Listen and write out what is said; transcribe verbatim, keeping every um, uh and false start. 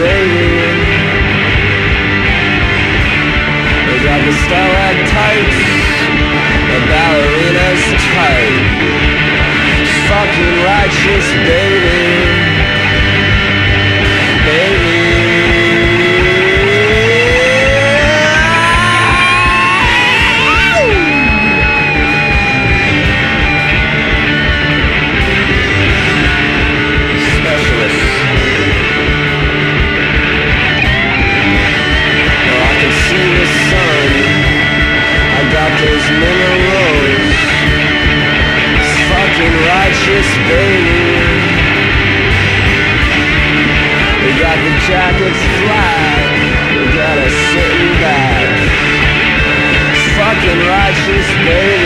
baby. We got the stalactites, the ballerinas tight. Fucking righteous baby. Baby. Those minerals, it's fucking righteous, baby. We got the jackets flat, we got us sitting back. It's fucking righteous, baby.